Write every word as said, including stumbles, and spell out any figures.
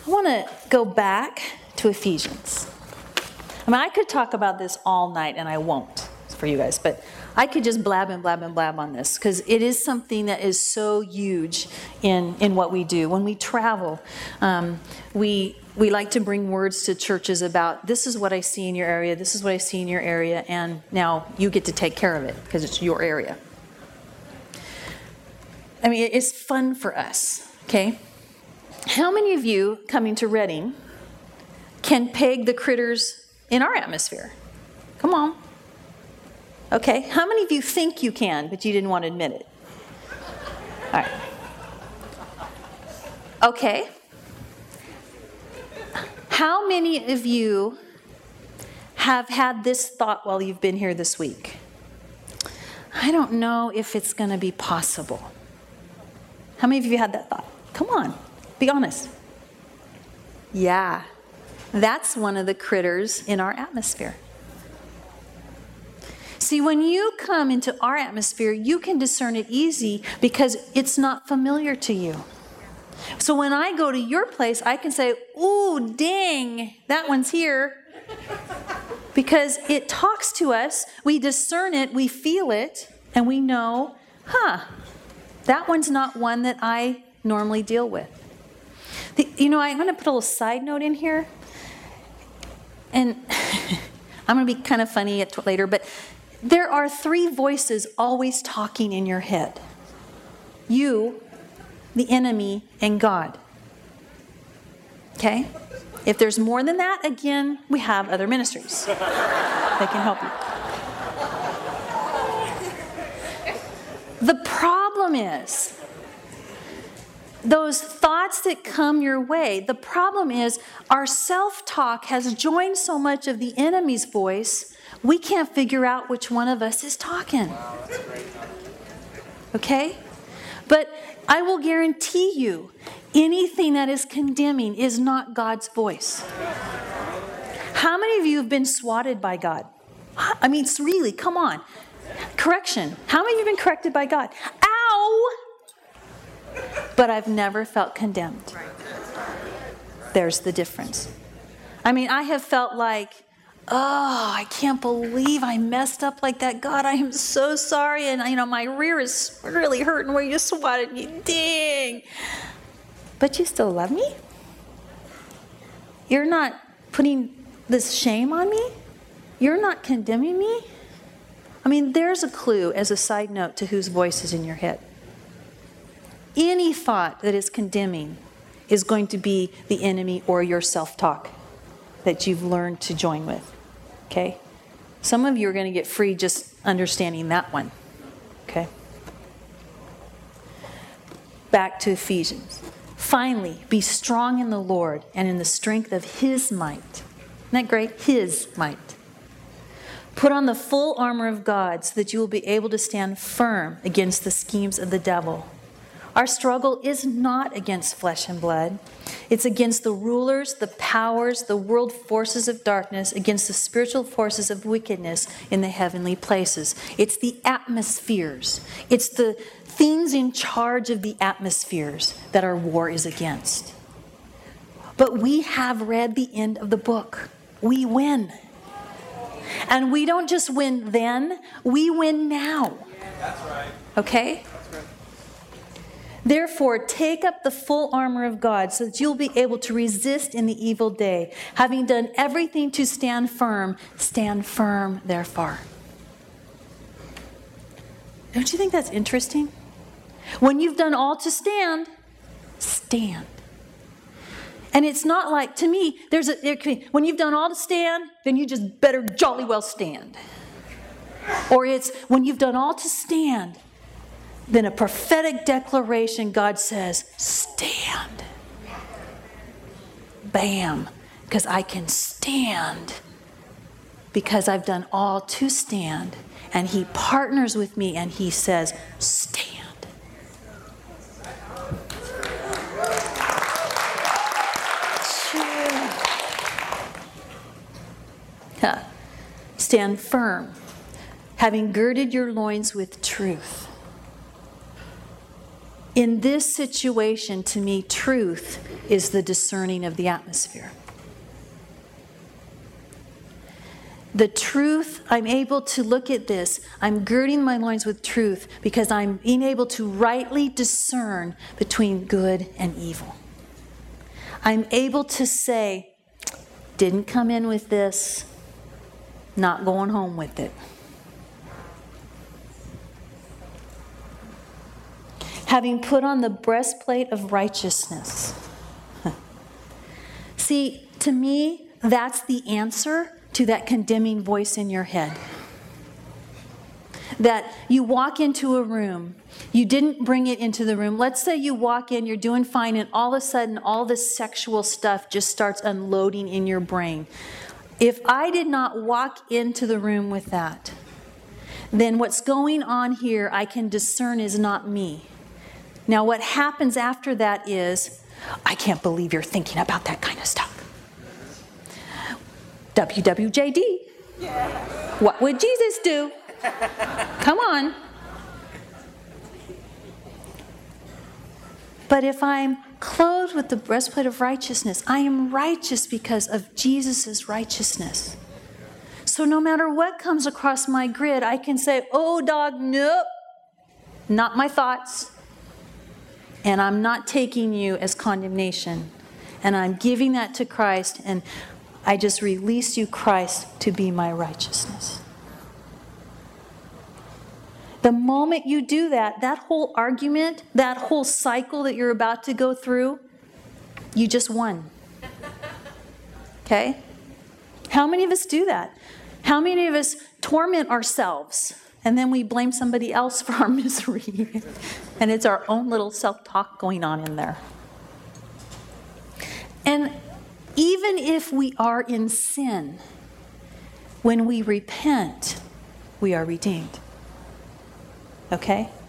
I want to go back to Ephesians. I mean, I could talk about this all night, and I won't for you guys, but I could just blab and blab and blab on this because it is something that is so huge in, in what we do. When we travel, um, we we like to bring words to churches about this is what I see in your area, this is what I see in your area, and now you get to take care of it because it's your area. I mean, it's fun for us, okay? How many of you coming to Redding can peg the critters in our atmosphere? Come on. Okay, how many of you think you can, but you didn't want to admit it? All right. Okay. How many of you have had this thought while you've been here this week? I don't know if it's going to be possible. How many of you had that thought? Come on, be honest. Yeah, that's one of the critters in our atmosphere. See, when you come into our atmosphere, you can discern it easy because it's not familiar to you. So when I go to your place, I can say, ooh, dang, that one's here. Because it talks to us, we discern it, we feel it, and we know, huh, that one's not one that I normally deal with. The, you know, I'm going to put a little side note in here. And I'm going to be kind of funny at later, but there are three voices always talking in your head. You, the enemy, and God. Okay? If there's more than that, again, we have other ministries that can help you. The problem is, those thoughts that come your way, the problem is our self-talk has joined so much of the enemy's voice, we can't figure out which one of us is talking. Okay? But I will guarantee you, anything that is condemning is not God's voice. How many of you have been swatted by God? I mean, it's really, come on. Correction. How many of you have been corrected by God? Ow! But I've never felt condemned. There's the difference. I mean, I have felt like, oh, I can't believe I messed up like that. God, I am so sorry. And, you know, my rear is really hurting where you swatted me. Dang. But you still love me? You're not putting this shame on me? You're not condemning me? I mean, there's a clue as a side note to whose voice is in your head. Any thought that is condemning is going to be the enemy or your self-talk that you've learned to join with. Okay? Some of you are going to get free just understanding that one. Okay? Back to Ephesians. Finally, be strong in the Lord and in the strength of His might. Isn't that great? His might. Put on the full armor of God so that you will be able to stand firm against the schemes of the devil. Our struggle is not against flesh and blood. It's against the rulers, the powers, the world forces of darkness, against the spiritual forces of wickedness in the heavenly places. It's the atmospheres. It's the things in charge of the atmospheres that our war is against. But we have read the end of the book. We win. And we don't just win then, we win now. That's right. Okay? Therefore, take up the full armor of God so that you'll be able to resist in the evil day. Having done everything to stand firm, stand firm, therefore. Don't you think that's interesting? When you've done all to stand, stand. And it's not like, to me, there's a there can, when you've done all to stand, then you just better jolly well stand. Or it's when you've done all to stand, then a prophetic declaration, God says, stand. Bam. Because I can stand. Because I've done all to stand. And He partners with me and He says, stand. Huh. Stand firm, having girded your loins with truth. In this situation, to me, truth is the discerning of the atmosphere. The truth, I'm able to look at this. I'm girding my loins with truth because I'm being able to rightly discern between good and evil. I'm able to say, didn't come in with this, not going home with it. Having put on the breastplate of righteousness. See, to me, that's the answer to that condemning voice in your head. That you walk into a room, you didn't bring it into the room. Let's say you walk in, you're doing fine, and all of a sudden, all this sexual stuff just starts unloading in your brain. If I did not walk into the room with that, then what's going on here, I can discern is not me. Now, what happens after that is, I can't believe you're thinking about that kind of stuff. W W J D. Yeah. What would Jesus do? Come on. But if I'm clothed with the breastplate of righteousness, I am righteous because of Jesus' righteousness. So no matter what comes across my grid, I can say, oh, dog, nope, not my thoughts. And I'm not taking you as condemnation. And I'm giving that to Christ, and I just release you, Christ, to be my righteousness. The moment you do that, that whole argument, that whole cycle that you're about to go through, you just won. Okay? How many of us do that? How many of us torment ourselves and then we blame somebody else for our misery? And it's our own little self-talk going on in there. And even if we are in sin, when we repent, we are redeemed. Okay?